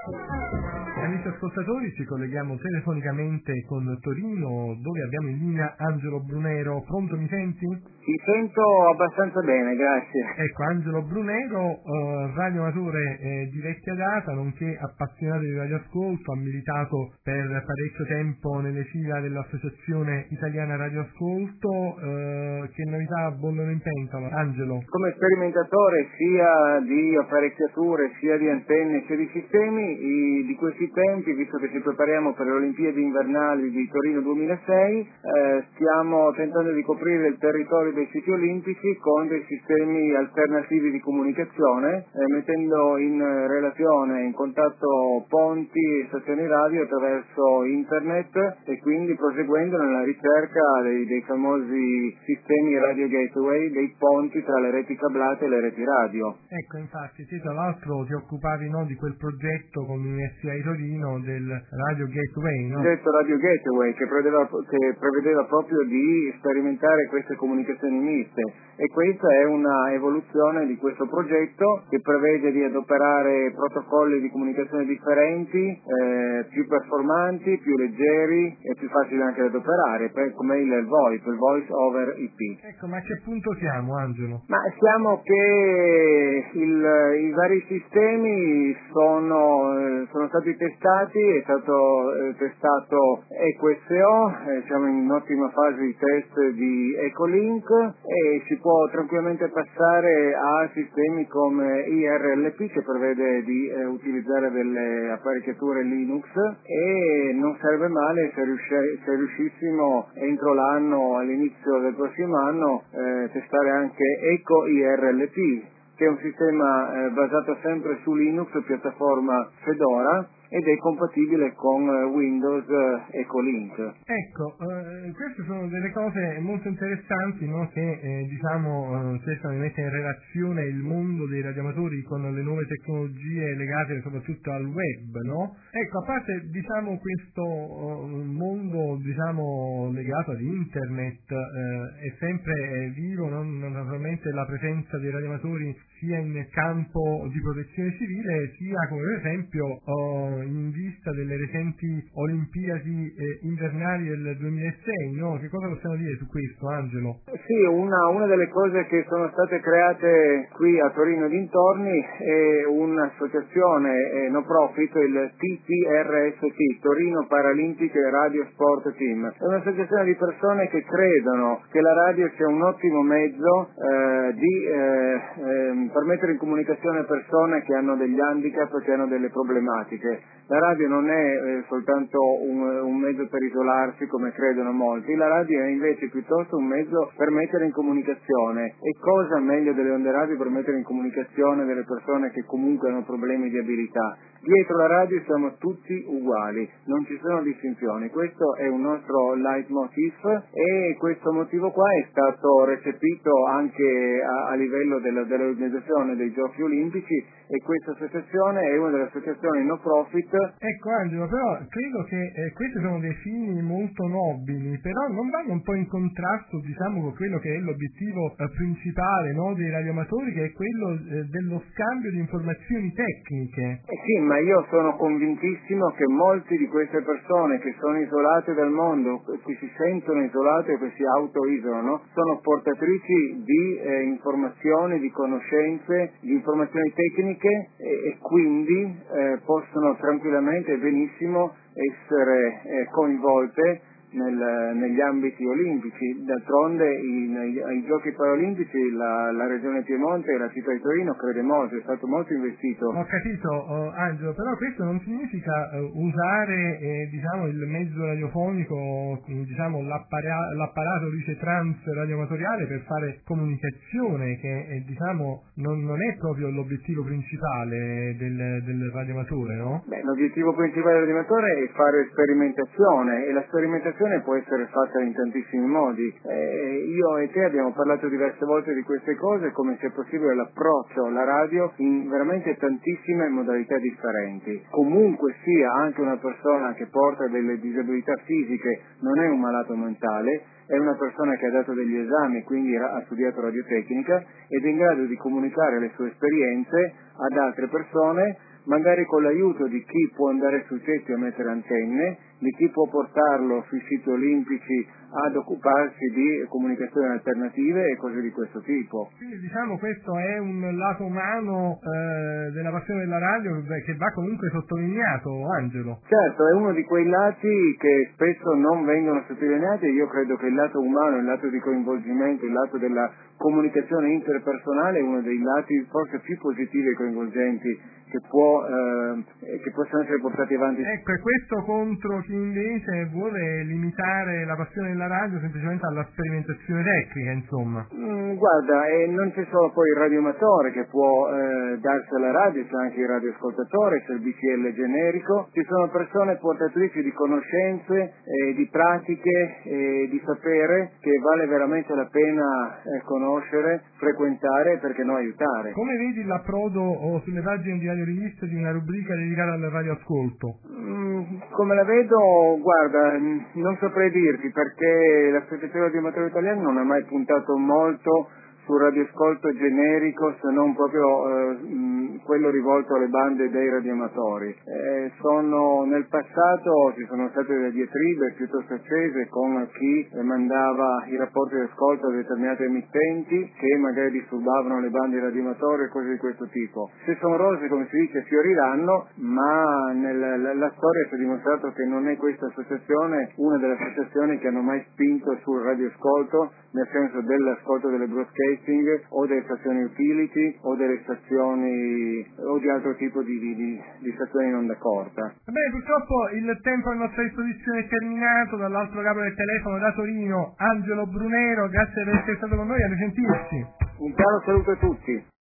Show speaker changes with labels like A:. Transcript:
A: Amici ascoltatori, ci colleghiamo telefonicamente con Torino, dove abbiamo in linea Angelo Brunero. Pronto, mi senti?
B: Ti sento abbastanza bene, grazie.
A: Ecco, Angelo Brunero, radioamatore di vecchia data, nonché appassionato di radioascolto, ha militato per parecchio tempo nelle fila dell'Associazione Italiana Radioascolto. Che novità bollono in pentola, Angelo?
B: Come sperimentatore sia di apparecchiature, sia di antenne, sia di sistemi, di questi tempi, visto che ci prepariamo per le Olimpiadi invernali di Torino 2006, stiamo tentando di coprire il territorio dei siti olimpici con dei sistemi alternativi di comunicazione, mettendo in relazione, in contatto ponti e stazioni radio attraverso internet e quindi proseguendo nella ricerca dei famosi sistemi radio gateway, dei ponti tra le reti cablate e le reti radio.
A: Ecco, infatti, te tra l'altro ti occupavi, no, di quel progetto con l'Università di Torino del Radio Gateway, no?
B: Detto Radio Gateway, che prevedeva proprio di sperimentare queste comunicazioni miste, e questa è una evoluzione di questo progetto che prevede di adoperare protocolli di comunicazione differenti, più performanti, più leggeri e più facili anche da adoperare, come il VoIP, il Voice over IP.
A: Ecco, ma a che punto siamo, Angelo?
B: Ma siamo che i vari sistemi sono stati testati, è stato testato EcoSO, siamo in un'ottima fase di test di Ecolink e si può tranquillamente passare a sistemi come IRLP, che prevede di utilizzare delle apparecchiature Linux, e non sarebbe male se riuscissimo entro l'anno, all'inizio del prossimo anno, testare anche Eco IRLP, che è un sistema basato sempre su Linux, piattaforma Fedora, ed è compatibile con Windows Ecolink.
A: Ecco, queste sono delle cose molto interessanti, no, che cercano di mettere in relazione il mondo dei radioamatori con le nuove tecnologie legate soprattutto al web, no? Ecco, a parte questo mondo legato ad internet, è sempre vivo, no? Naturalmente la presenza dei radioamatori sia in campo di protezione civile, sia come per esempio in vista delle recenti Olimpiadi invernali del 2006, no? Che cosa possiamo dire su questo, Angelo?
B: Sì, una delle cose che sono state create qui a Torino e dintorni è un'associazione no profit, il TPRST, Torino Paralympic Radio Sport Team. È un'associazione di persone che credono che la radio sia un ottimo mezzo per mettere in comunicazione persone che hanno degli handicap, che hanno delle problematiche. La radio non è soltanto un mezzo per isolarsi, come credono molti, la radio è invece piuttosto un mezzo per mettere in comunicazione. E cosa meglio delle onde radio per mettere in comunicazione delle persone che comunque hanno problemi di abilità? Dietro la radio siamo tutti uguali, non ci sono distinzioni. Questo è un nostro leitmotiv, e questo motivo qua è stato recepito anche a livello dell'organizzazione dei Giochi Olimpici, e questa associazione è una delle associazioni no profit.
A: Ecco, Angelo, però credo che questi sono dei fini molto nobili, però non vanno un po' in contrasto, con quello che è l'obiettivo principale, no, dei radioamatori, che è quello dello scambio di informazioni tecniche.
B: Sì, ma io sono convintissimo che molte di queste persone che sono isolate dal mondo, che si sentono isolate e che si autoisolano, sono portatrici di informazioni, di conoscenze, di informazioni tecniche, e quindi possono tranquillamente e benissimo essere coinvolte negli ambiti olimpici. D'altronde ai Giochi Paralimpici la Regione Piemonte e la città di Torino crede molto, è stato molto investito.
A: Ho capito, Angelo, però questo non significa usare il mezzo radiofonico, l'apparato trans radioamatoriale per fare comunicazione, che non è proprio l'obiettivo principale del radioamatore, no?
B: Beh, l'obiettivo principale del radioamatore è fare sperimentazione, e la sperimentazione può essere fatta in tantissimi modi. Io e te abbiamo parlato diverse volte di queste cose, come sia possibile l'approccio alla radio in veramente tantissime modalità differenti. Comunque sia, anche una persona che porta delle disabilità fisiche non è un malato mentale, è una persona che ha dato degli esami, quindi ha studiato radiotecnica ed è in grado di comunicare le sue esperienze ad altre persone magari con l'aiuto di chi può andare sui tetti a mettere antenne, di chi può portarlo sui siti olimpici ad occuparsi di comunicazioni alternative e cose di questo tipo.
A: Quindi diciamo questo è un lato umano della passione della radio che va comunque sottolineato, Angelo.
B: Certo, è uno di quei lati che spesso non vengono sottolineati e io credo che il lato umano, il lato di coinvolgimento, il lato della comunicazione interpersonale è uno dei lati forse più positivi e coinvolgenti che possono essere portati avanti.
A: Ecco, e questo contro chi invece vuole limitare la passione della radio semplicemente alla sperimentazione tecnica, insomma.
B: Guarda, non c'è solo poi il radioamatore che può darsi alla radio, c'è anche il radioascoltatore, c'è il BCL generico, ci sono persone portatrici di conoscenze, di pratiche, di sapere che vale veramente la pena conoscere, frequentare e perché no aiutare.
A: Come vedi l'approdo sulle pagine di Radio Rivista di una rubrica dedicata al radioascolto?
B: Come la vedo, guarda, non saprei dirti perché l'Associazione Radioamatori Italiani non ha mai puntato molto sul radioascolto generico se non proprio quello rivolto alle bande dei radioamatori. Nel passato ci sono state delle diatribe piuttosto accese con chi mandava i rapporti di ascolto a determinate emittenti che magari disturbavano le bande dei radioamatori e cose di questo tipo. Se sono rose, come si dice, fioriranno, ma la storia ci ha dimostrato che non è questa associazione una delle associazioni che hanno mai spinto sul radioascolto, nel senso dell'ascolto delle broadcasting o delle stazioni utility o delle stazioni o di altro tipo di stazioni in onda corta.
A: Bene, purtroppo il tempo a nostra disposizione è terminato. Dall'altro capo del telefono da Torino, Angelo Brunero, grazie per essere stato con noi, a risentirci.
B: Un caro saluto a tutti.